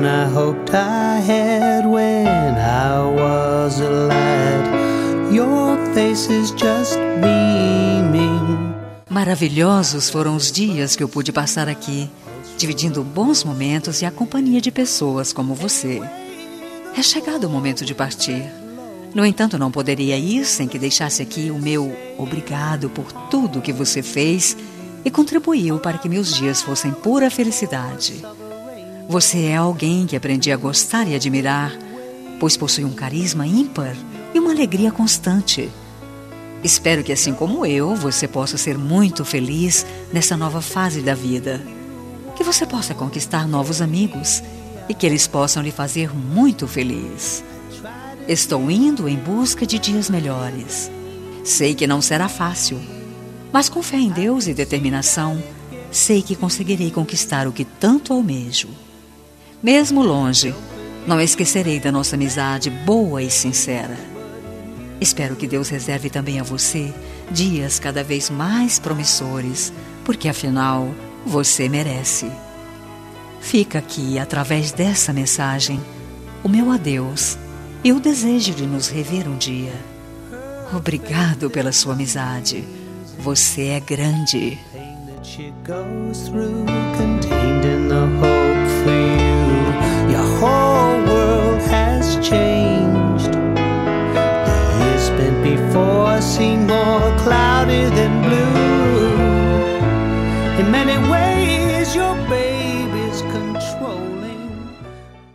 one I hoped I had when I was a lad. Your face is just beaming. Maravilhosos foram os dias que eu pude passar aqui, dividindo bons momentos e a companhia de pessoas como você. É chegado o momento de partir. No entanto, não poderia ir sem que deixasse aqui o meu obrigado por tudo que você fez e contribuiu para que meus dias fossem pura felicidade. Você é alguém que aprendi a gostar e admirar, pois possui um carisma ímpar e uma alegria constante. Espero que, assim como eu, você possa ser muito feliz nessa nova fase da vida. Que você possa conquistar novos amigos e que eles possam lhe fazer muito feliz. Estou indo em busca de dias melhores. Sei que não será fácil, mas com fé em Deus e determinação, sei que conseguirei conquistar o que tanto almejo. Mesmo longe, não esquecerei da nossa amizade boa e sincera. Espero que Deus reserve também a você dias cada vez mais promissores, porque afinal, você merece. Fica aqui, através dessa mensagem, o meu adeus e o desejo de nos rever um dia. Obrigado pela sua amizade. Você é grande. Pain that she goes through, contained in the hope for you.